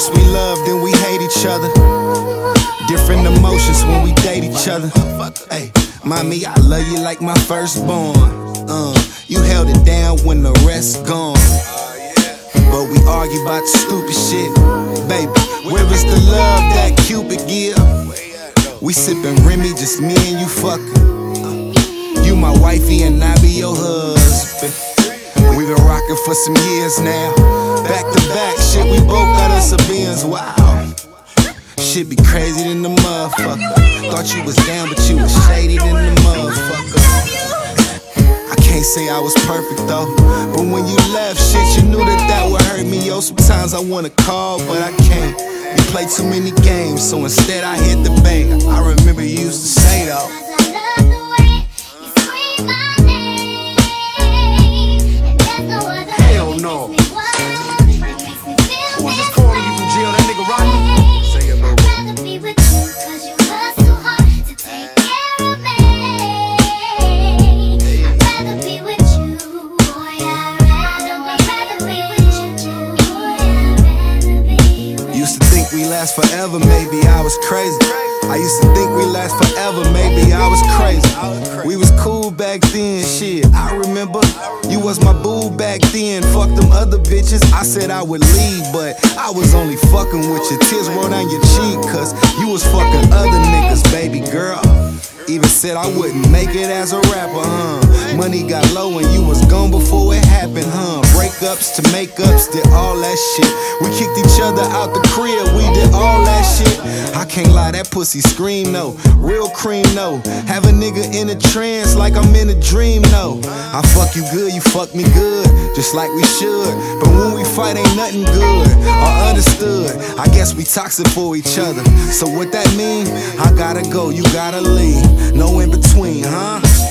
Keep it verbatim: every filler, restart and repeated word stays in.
First we love, then we hate each other. Different emotions when we date each other. Hey, mommy, I love you like my firstborn. Uh, you held it down when the rest gone. But we argue about the stupid shit. Baby, where is the love that Cupid give? We sippin' Remy, just me and you fucking. You my wifey and I be your husband. We been rockin' for some years now. Back to back, shit, we both got us a Benz. Wow. Shit be crazy than the motherfucker. Thought you was down, but you was shady than the motherfucker. I can't say I was perfect though, but when you left, shit, you knew that that would hurt me. Yo, sometimes I wanna call, but I can't. You play too many games, so instead I hit the bank. I remember you used to say though, hell no. Who was just calling you from jail? That nigga Rodney? Say it, bro. used to think we last forever, maybe I was crazy. I used to think we last forever, maybe I was crazy. We was cool back then, shit, I remember. You was my boo back then, fuck them other bitches. I said I would leave, but I was only fucking with you. Tears roll down your cheek, cause you was fucking other niggas, baby girl. Even said I wouldn't make it as a rapper, huh? Money got low and you was gone before it happened, huh? Breakups to makeups, did all that shit. We kicked each other out the crib, we did all that shit. I can't lie, that pussy scream no, real cream no. Have a nigga in a trance like I'm in a dream, no. I fuck you good, you fuck me good, just like we should. But when we fight ain't nothing good or understood. I guess we toxic for each other. So what that mean? I gotta go, you gotta leave. No in between, huh?